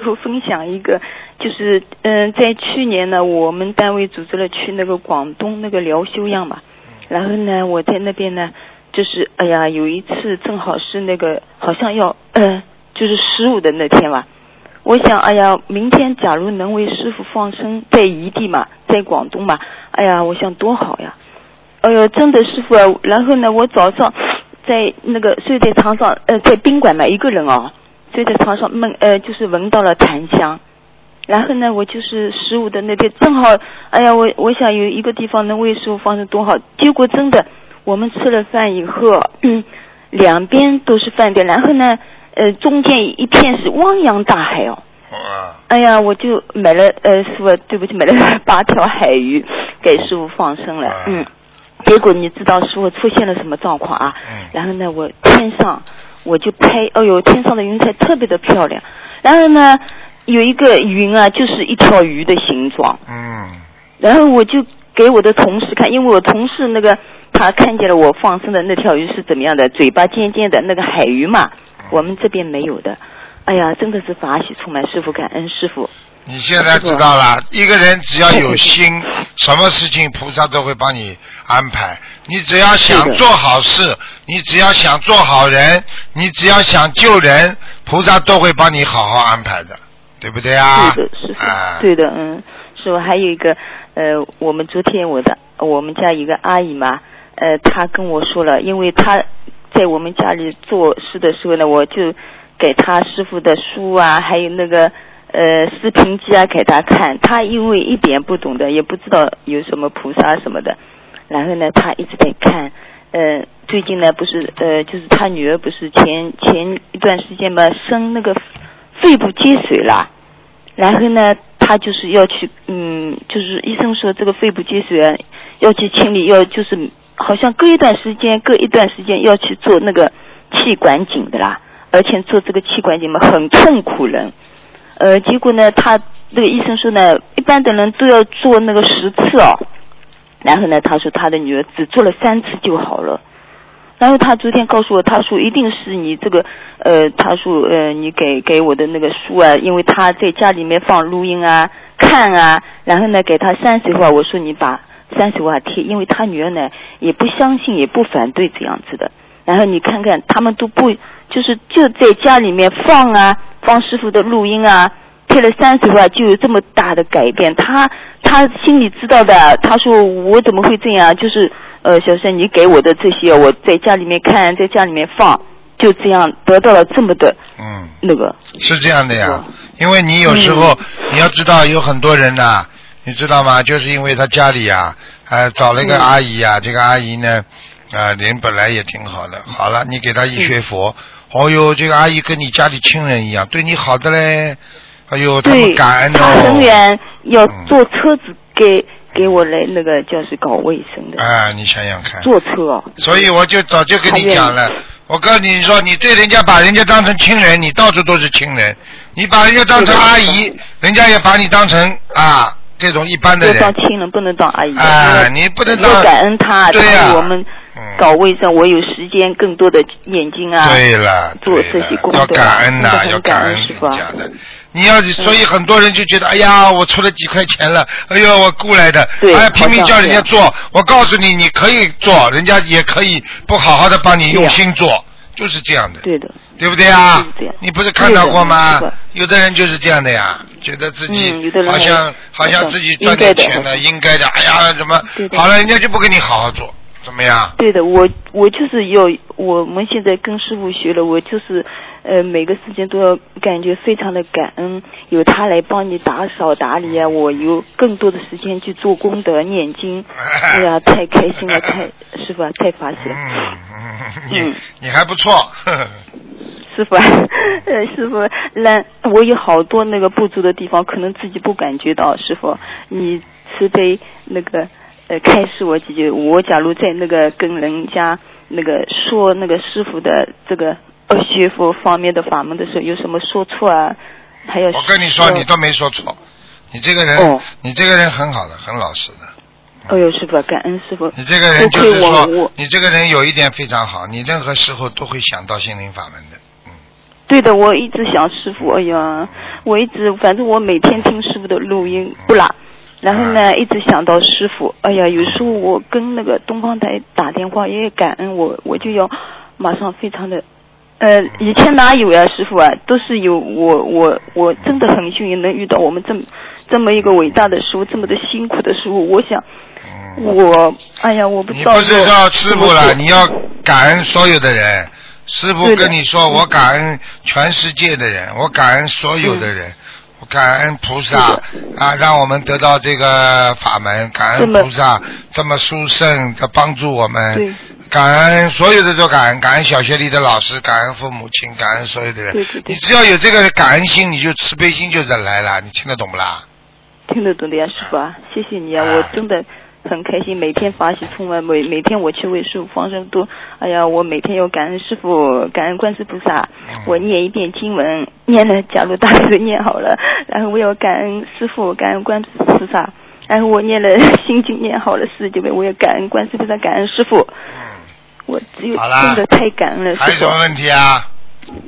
傅分享一个，就是在去年呢，我们单位组织了去那个广东那个疗休养嘛，然后呢，我在那边呢，就是哎呀，有一次正好是那个好像要就是15的那天吧，我想哎呀，明天假如能为师傅放生在异地嘛，在广东嘛，哎呀，我想多好呀，哎呦，真的师傅啊，然后呢，我早上在那个睡在床上，在宾馆嘛，一个人哦，睡在床上就是闻到了檀香，然后呢，我就是15的那天正好，哎呀，我想有一个地方能为师傅放生多好，结果真的，我们吃了饭以后，两边都是饭店，然后呢，中间一片是汪洋大海哦。哎呀，我就买了师傅，对不起，买了8条海鱼给师傅放生了，结果你知道师傅出现了什么状况啊？然后呢，我天上我就拍，哎呦，天上的云彩特别的漂亮。然后呢，有一个云啊，就是一条鱼的形状。然后我就给我的同事看，因为我同事那个他看见了我放生的那条鱼是怎么样的，嘴巴尖尖的那个海鱼嘛，我们这边没有的。哎呀，真的是法喜充满，师父感恩师父。 你现在知道了，一个人只要有心，什么事情菩萨都会帮你安排。你只要想做好事，你只要想做好人，你只要想救人，菩萨都会帮你好好安排的，对不对啊？ 对的，师父，对的，师父还有一个，我们昨天我们家一个阿姨嘛，她跟我说了，因为她在我们家里做事的时候呢，我就给她师父的书啊，还有那个视频机啊给她看，她因为一点不懂的，也不知道有什么菩萨什么的，然后呢，她一直在看，最近呢不是就是她女儿不是前一段时间嘛生那个肺部积水啦，然后呢，她就是要去就是医生说这个肺部积水啊要去清理，要就是好像隔一段时间要去做那个气管镜的啦，而且做这个气管镜嘛很痛苦人。结果呢，他那个医生说呢，一般的人都要做那个10次哦。然后呢，他说他的女儿只做了3次就好了。然后他昨天告诉我，他说一定是你这个他说你给我的那个书啊，因为他在家里面放录音啊看啊，然后呢给他30话，我说你把30话贴，因为他女儿呢也不相信也不反对这样子的。然后你看看他们都不就在家里面放师傅的录音啊，贴了30话就有这么大的改变，他心里知道的。他说我怎么会这样，就是小生你给我的这些我在家里面看，在家里面放，就这样得到了这么的那个。 是这样的呀，因为你有时候你要知道有很多人呐，你知道吗？就是因为他家里啊找了一个阿姨啊，这个阿姨呢人本来也挺好的，好了你给她一学佛，哦哟，这个阿姨跟你家里亲人一样，对你好的嘞，哎呦，他们感恩哦。 他很远要坐车子给我来那个就是搞卫生的。 你想想看。 坐车哦。 所以我就早就跟你讲了，我告诉你说，你对人家把人家当成亲人，你到处都是亲人；你把人家当成阿姨，人家也把你当成这种一般的人。 要当亲人，不能当阿姨。 你不能当。 要感恩他， 对呀。 我们搞卫生，我有时间更多的眼睛啊。 对了， 做这些工作。 要感恩呐，要感恩人家的。你要所以很多人就觉得，哎呀，我出了几块钱了，哎呦，我雇来的，拼命叫人家做。我告诉你，你可以做，人家也可以不好好的帮你用心做，就是这样的。 对的。 对不对啊？你不是看到过吗？有的人就是这样的呀，觉得自己好像自己赚点钱了，应该的。哎呀，怎么好了，人家就不给你好好做，怎么样？ 对的，我就是我们现在跟师父学了，我就是每个事情都要感觉非常的感恩，有他来帮你打扫打理啊，我有更多的时间去做功德念经。哎呀，太开心了，师父太法喜了。 你还不错。 师傅，师傅，我有好多那个不足的地方，可能自己不感觉到。师傅，你慈悲那个开示我几句。我假如在那个跟人家那个说那个师傅的这个学佛方面的法门的时候，有什么说错啊？还有我跟你说，你都没说错，你这个人，你这个人很好的，很老实的。 哎呦，师傅，感恩师傅。 你这个人就是说，你这个人有一点非常好，你任何时候都会想到心灵法门的。 对的，我一直想师傅，哎呀，反正我每天听师傅的录音不落，然后呢，一直想到师傅，哎呀，有时候我跟那个东方台打电话也感恩我就要马上非常的，以前哪有呀，师傅啊，都是有我真的很幸运能遇到我们这么一个伟大的师傅，这么的辛苦的师傅，我想。哎呀，我不知道。 你不是要师傅了，你要感恩所有的人。师傅跟你说，我感恩全世界的人，我感恩所有的人，我感恩菩萨啊，让我们得到这个法门，感恩菩萨这么殊胜的帮助我们，感恩所有的都感恩，感恩小学里的老师，感恩父母亲，感恩所有的人。 对， 你只要有这个感恩心，你就慈悲心就来了，你听得懂不啦？ 听得懂的呀，师傅啊，谢谢你啊，我真的。很开心，每天法喜充满，每天我去为师父放生都，哎呀，我每天要感恩师父，感恩观世菩萨，我念一遍经文，念了假如大悲咒念好了，然后我要感恩师父，感恩观世菩萨，然后我念了心经念好了49遍，我要感恩观世菩萨，感恩师父，我只有真的太感恩了。 还有什么问题啊？